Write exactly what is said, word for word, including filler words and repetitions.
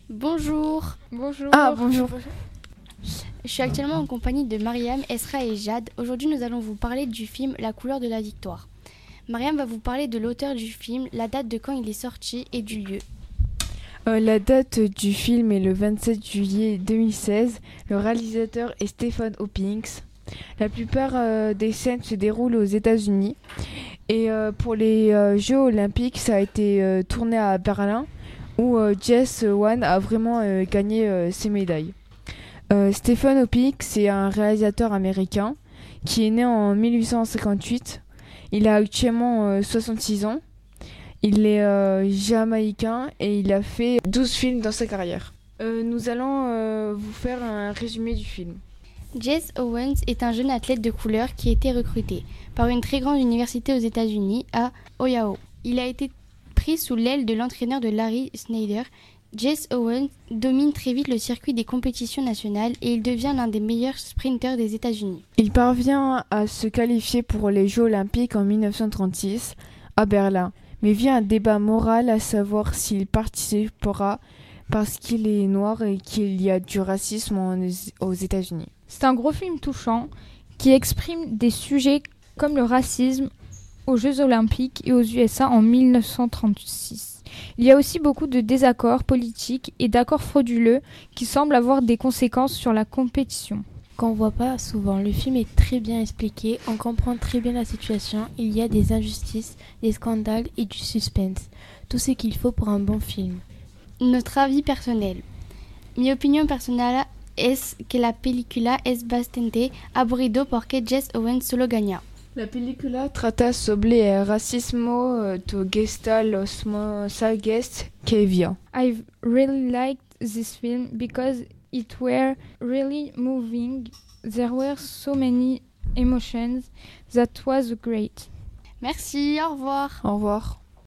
Bonjour. Bonjour. Ah, bonjour. Je suis actuellement en compagnie de Mariam, Esra et Jade. Aujourd'hui, nous allons vous parler du film La couleur de la victoire. Mariam va vous parler de l'auteur du film, la date de quand il est sorti et du lieu. Euh, la date du film est le vingt-sept juillet deux mille seize. Le réalisateur est Stephen Hawking. La plupart euh, des scènes se déroulent aux États-Unis. Et euh, pour les euh, Jeux Olympiques, ça a été euh, tourné à Berlin, où euh, Jess Wan a vraiment euh, gagné euh, ses médailles. Euh, Stephen Hawking, c'est un réalisateur américain qui est né en mille huit cent cinquante-huit. Il a actuellement euh, soixante-six ans. Il est euh, jamaïcain et il a fait douze films dans sa carrière. Euh, nous allons euh, vous faire un résumé du film. Jesse Owens est un jeune athlète de couleur qui a été recruté par une très grande université aux États-Unis à Ohio. Il a été pris sous l'aile de l'entraîneur de Larry Snyder. Jesse Owens domine très vite le circuit des compétitions nationales et il devient l'un des meilleurs sprinteurs des États-Unis. Il parvient à se qualifier pour les Jeux Olympiques en dix-neuf cent trente-six à Berlin, mais vient un débat moral à savoir s'il participera parce qu'il est noir et qu'il y a du racisme en, aux États-Unis. C'est un gros film touchant qui exprime des sujets comme le racisme aux Jeux Olympiques et aux U S A en dix-neuf cent trente-six. Il y a aussi beaucoup de désaccords politiques et d'accords frauduleux qui semblent avoir des conséquences sur la compétition. Qu'on voit pas souvent, le film est très bien expliqué, on comprend très bien la situation, il y a des injustices, des scandales et du suspense. Tout ce qu'il faut pour un bon film. Notre avis personnel. Mi opinión personal es que la película es bastante aburrido porque Jesse Owens solo gana. La película trata sobre el racismo to gesta los mensajes que vio. I've really liked this film because it were really moving. There were so many emotions. That was great. Merci, au revoir. Au revoir.